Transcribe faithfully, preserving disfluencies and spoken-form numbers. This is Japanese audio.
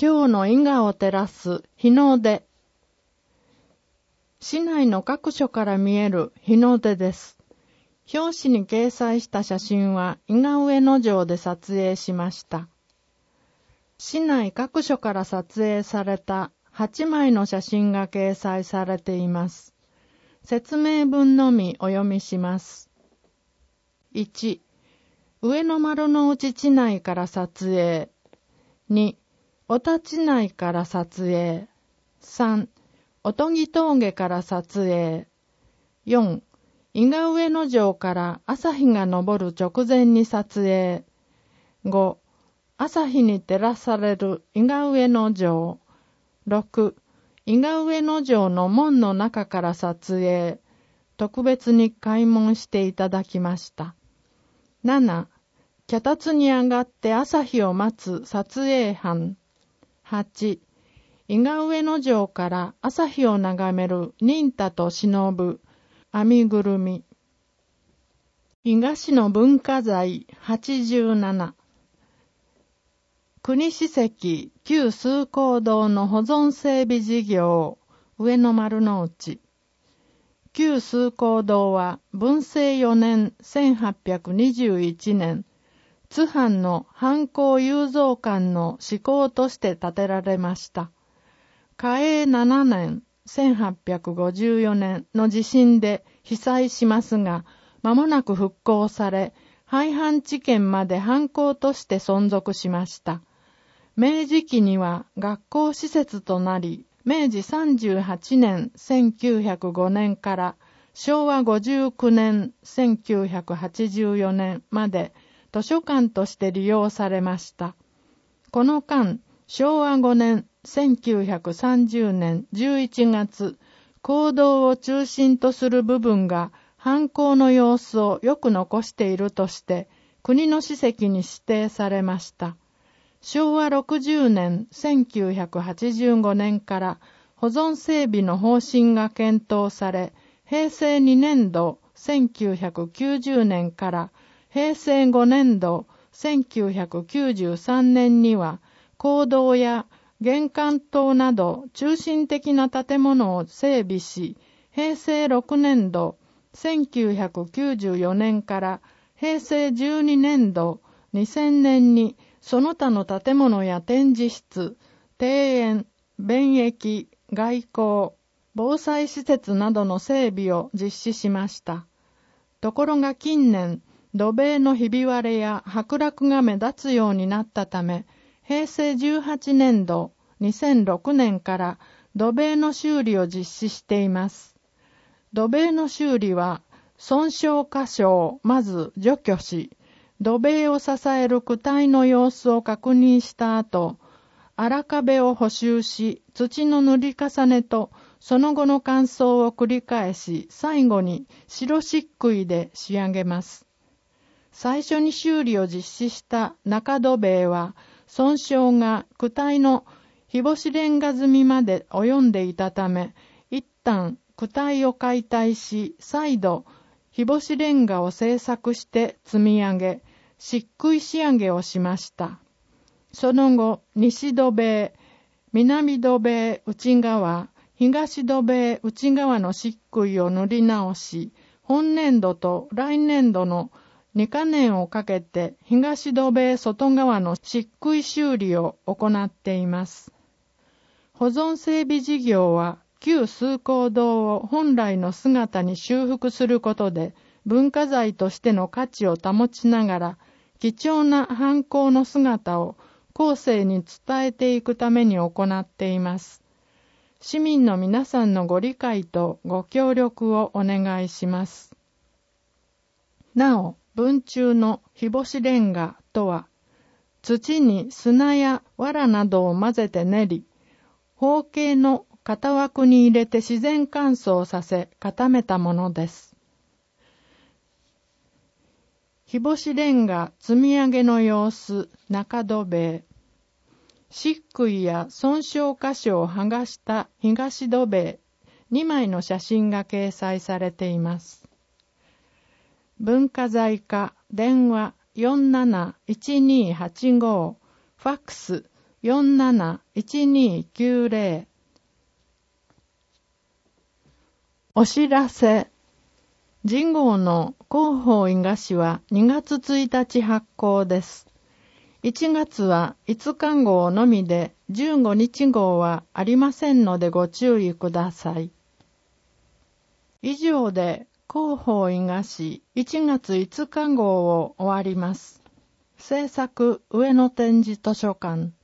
今日の因果を照らす日の出。市内の各所から見える日の出です。表紙に掲載した写真は伊賀上野城で撮影しました。市内各所から撮影されたはちまいの写真が掲載されています。説明文のみお読みします。いち、上野丸の内地内から撮影。に、小田地内から撮影。さん、音木峠から撮影。よん、伊賀上野城から朝日が昇る直前に撮影。ご、朝日に照らされる伊賀上野城。ろく、伊賀上野城の門の中から撮影。特別に開門していただきました。なな、脚立に上がって朝日を待つ撮影班。はち、伊賀上野城から朝日を眺める忍太と忍、編みぐるみ。伊賀市の文化財はちじゅうなな。国史跡旧崇光堂の保存整備事業上野丸の内。旧崇光堂は文政よねんせんはっぴゃくにじゅういちねん、津藩の藩校雄三館の施行として建てられました。嘉永ななねんせんはっぴゃくごじゅうよねんの地震で被災しますが、間もなく復興され、廃藩置県まで藩校として存続しました。明治期には学校施設となり、明治さんじゅうはちねんせんきゅうひゃくごねんから昭和ごじゅうきゅうねんせんきゅうひゃくはちじゅうよねんまで図書館として利用されました。この間、昭和ごねんせんきゅうひゃくさんじゅうねんじゅういちがつ、講堂を中心とする部分が藩校の様子をよく残しているとして国の史跡に指定されました。昭和ろくじゅうねんせんきゅうひゃくはちじゅうごねんから保存整備の方針が検討され、平成にねんどせんきゅうひゃくきゅうじゅうねんから平成ごねんどせんきゅうひゃくきゅうじゅうさんねんには講堂や玄関棟など中心的な建物を整備し、平成ろくねんどせんきゅうひゃくきゅうじゅうよねんから平成じゅうにねんどにせんねんにその他の建物や展示室、庭園、便益、外交、防災施設などの整備を実施しました。ところが近年、土塀のひび割れや剥落が目立つようになったため、平成じゅうはちねんどにせんろくねんから土塀の修理を実施しています。土塀の修理は損傷箇所をまず除去し、土塀を支える躯体の様子を確認した後、荒壁を補修し、土の塗り重ねとその後の乾燥を繰り返し、最後に白漆喰で仕上げます。最初に修理を実施した中土塀は、損傷が躯体の日干しレンガ積みまで及んでいたため、一旦躯体を解体し、再度日干しレンガを製作して積み上げ、漆喰仕上げをしました。その後、西土塀、南土塀内側、東土塀内側の漆喰を塗り直し、本年度と来年度のにかねんをかけて東土塀外側の漆喰修理を行っています。保存整備事業は旧崇光堂を本来の姿に修復することで文化財としての価値を保ちながら貴重な藩校の姿を後世に伝えていくために行っています。市民の皆さんのご理解とご協力をお願いします。なお、文中の日干しレンガとは、土に砂や藁などを混ぜて練り、方形の型枠に入れて自然乾燥させ固めたものです。日干しレンガ積み上げの様子、中土塀。漆喰や損傷箇所を剥がした東土塀、にまいの写真が掲載されています。文化財課電話よんなないちにーはちご、ファックスよんなないちにきゅうぜろ。お知らせ。神号の広報印菓子はにがつついたち発行です。いちがつはいつか号のみでじゅうごにち号はありませんのでご注意ください。以上で広報印菓子いちがついつか号を終わります。制作上野展示図書館。